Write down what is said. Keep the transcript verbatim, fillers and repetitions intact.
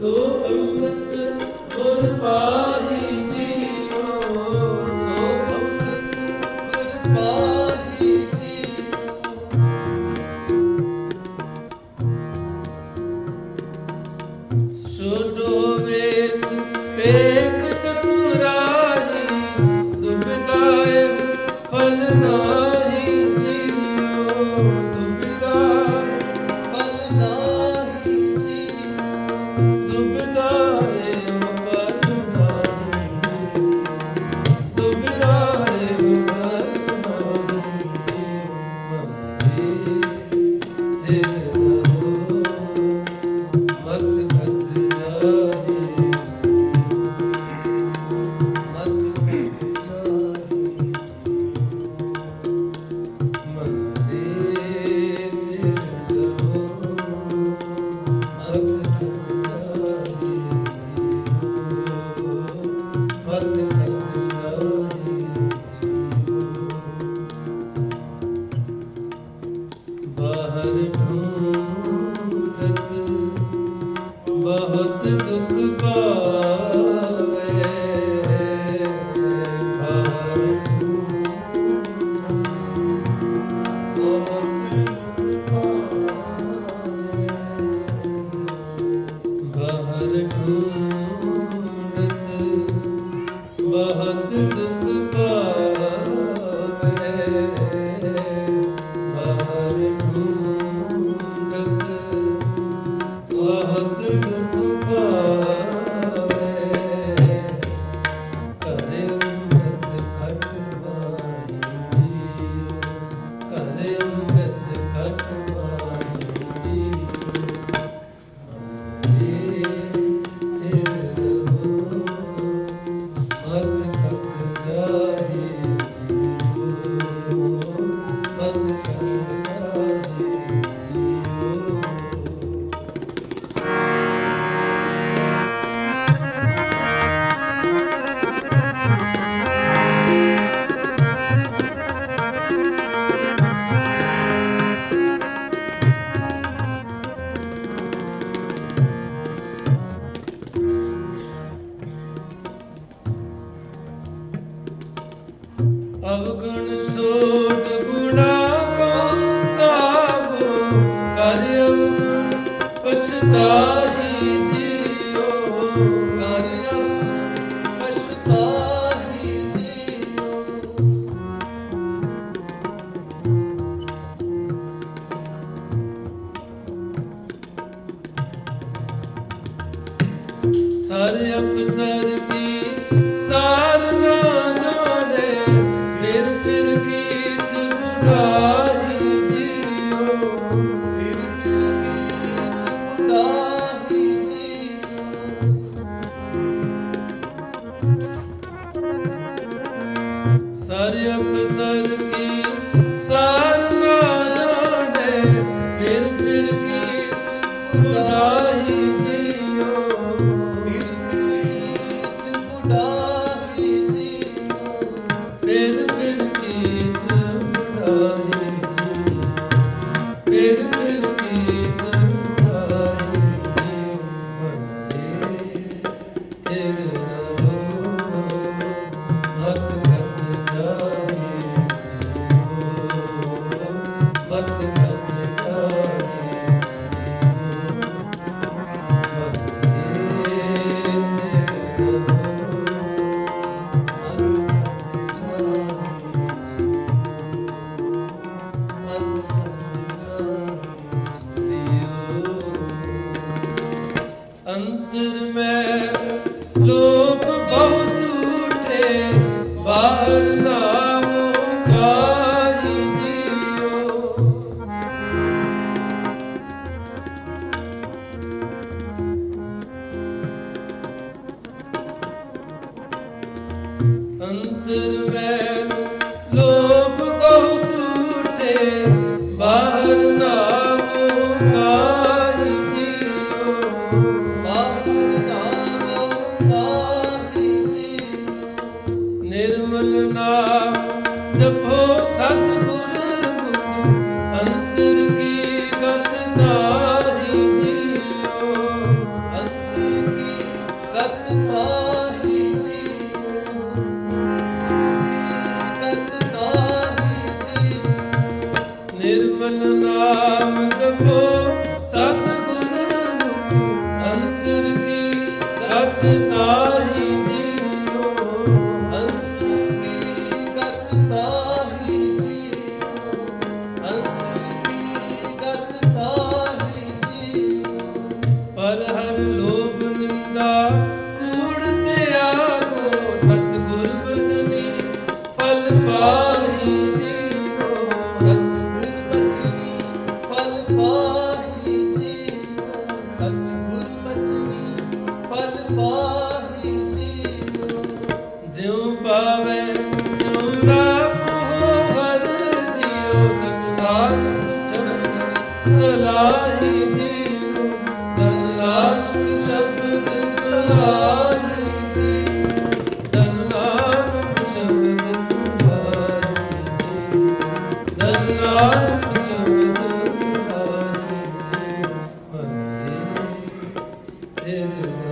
ਸੋ ਅੰਮ੍ਰਿਤ ਗੁਰ ਪਾਹੀ ਜੀਓ, ਸੋ ਅੰਮ੍ਰਿਤ ਗੁਰ ਪਾਹੀ ਜੀਓ। ਛੋਟੋ ਵੇਸ ਪੇਖ ਚਤੁਰਾਈ, ਦੁਬਿਧਾਏ ਫਲ ਨਾਹੀ ਜੀਓ, ਦੁਬਿਧਾਏ ਫਲ ਨਾਹੀ ਜੀਓ, ਦੁਬਿਧਾਏ ਫਲ ਨਾਹੀ ਜੀਓ, ਦੁਬਿਧਾਏ ਫਲ ਨਾਹੀ ਜੀਓ। ਮਨ ਰੇ ਬਾਹਰ ਢੂੰਢਤ ਬਹੁਤ ਦੁੱਖ ਪਾਵੇ, ਬਾਹਰ ਢੂੰਢਤ ਬਹੁਤ ਦੁੱਖ ਪਾਵੇ, ਬਾਹਰ ਢੂੰਢਤ ਬਹੁਤ ਦੁੱਖ ਪਾਵੇ, ਬਾਹਰ ਢੂੰਢਤ ਬਹੁਤ ਦੁੱਖ ਪਾਵੇ। ਘਰੇ ਅੰਮ੍ਰਿਤ ਖਟ ਮਾਈ ਜੀਓ, ਘਰੇ ਅੰਮ੍ਰਿਤ ਖਟ ਮਾਈ ਜੀਓ। ਮਨ ਰੇ ਰਹੋ ਮਤ ਖਟ ਜਾਏ ਜੀਓ, ਮਤ ਖਟ ਜਾਏ ਜੀਓ। ਅਵਗੁਣ ਸੋਧ ਗੁਣਾ ਕੋ ਗਾਵੋ, ਕਰ ਅਵਗੁਣ ਪਛਤਾਹੀ ਜੀਓ, ਕਰ ਅਵਗੁਣ ਪਛਤਾਹੀ ਜੀਓ। ਸਰ ਅਪਸਰ ਕੀ ਸਾਰ ਨਾ ਜਾਣੇ, ਫਿਰ ਫਿਰ ਕੀਚ ਬੁਢਾਈ ਜੀਓ, ਫਿਰ ਫਿਰ ਕੀਚ ਬੁਢਾਈ ਜੀਓ। ਸਰ ਅਪਸਰ ਕੀ ਸਾਰ ਨਾ ਜਾਣੇ, ਫਿਰ ਫਿਰ ਕੀਚ ਬੁਢਾਈ ਜੀਓ, ਫਿਰ ਫਿਰ ਕੀਚ ਬੁਢਾਈ ਜੀਓ, ਫਿਰ ਫਿਰ ਕੀਚ ਬੁਢਾਈ ਜੀਓ, ਫਿਰ ਫਿਰ ਕੀਚ ਬੁਢਾਈ ਜੀਓ। ਮਨ ਰੇ ਤੇਰੇ ਰਹੋ ਮਤ ਖਟ ਜਾਏ ਜੀਓ, ਮਤ ਖਟ ਜਾਏ ਜੀਓ। ਮਨ ਰੇ ਤੇਰੇ ਰਹੋ ਅੰਤਰ ਮੈਂ ਲੋਭ ਬਹੁ ਝੂਠੇ, ਬਾਹਰ ਨਾਮੋ ਕਾਹੀ ਜੀਓ। ਅੰਤਰ ਮੈਂ ਲੋਭ ਬਹੁ ਝੂਠੇ, ਬਾਹਰ ਨਾਮੋ ਕਾਹੀ ਜੀਓ, ਬਾਹਰ ਨਾਮੋ ਕਾਹੀ ਜੀਓ। ਨਿਰਮਲ ਨਾਮ ਜਪੋ ਸਤਿਗੁਰ ਮੁਖ, ਅੰਤਰ ਕੀ ਗਤ ਨਾਹੀ ਜੀਓ, ਅੰਤਰ ਗਤ ਤਾਹੀ ਜੀਓ, ਅੰਤਰ ਕੀ ਗਤ ਤਾਹੀ ਜੀਓ, ਅੰਤਰ ਕੀ ਗਤ ਤਾਹੀ ਜੀਓ। ਪਰ ਹਰ ਲੋਭ ਨਿੰਦਾ ਕੂੜ ਤਿਆਗੋ, ਸਤਿਗੁਰ ਬਚਨੀ ਫਲ ਪਾਹੀ ਜੀਓ, ਸਤਿਗੁਰ ਬਚਨੀ ਫਲ ਪਾਹੀ ਜੀਓ, ਸਤਿਗੁਰ ਬਚਨੀ ਫਲ ਪਾਹੀ ਜੀਓ। ਜਿਉ ਪਾਵੇ ਤਿਉ ਰਾਖੋ ਹਰ ਜੀਓ, ਧਨ ਨਾਨਕ ਸ਼ਬਦ ਸਲਾਹੀ ਜੀਓ, ਧਨ ਨਾਨਕ ਸ਼ਬਦ ਸਲਾਹੀ ਜੀਓ, ਧਨ ਨਾਨਕ ਸ਼ਬਦ ਸਲਾਹੀ ਜੀਓ, ਧਨ ਨਾਨਕ ਸ਼ਬਦ ਸਲਾਹੀ ਜੀਓ। ਵੰਦੇ ਤੇਰੇ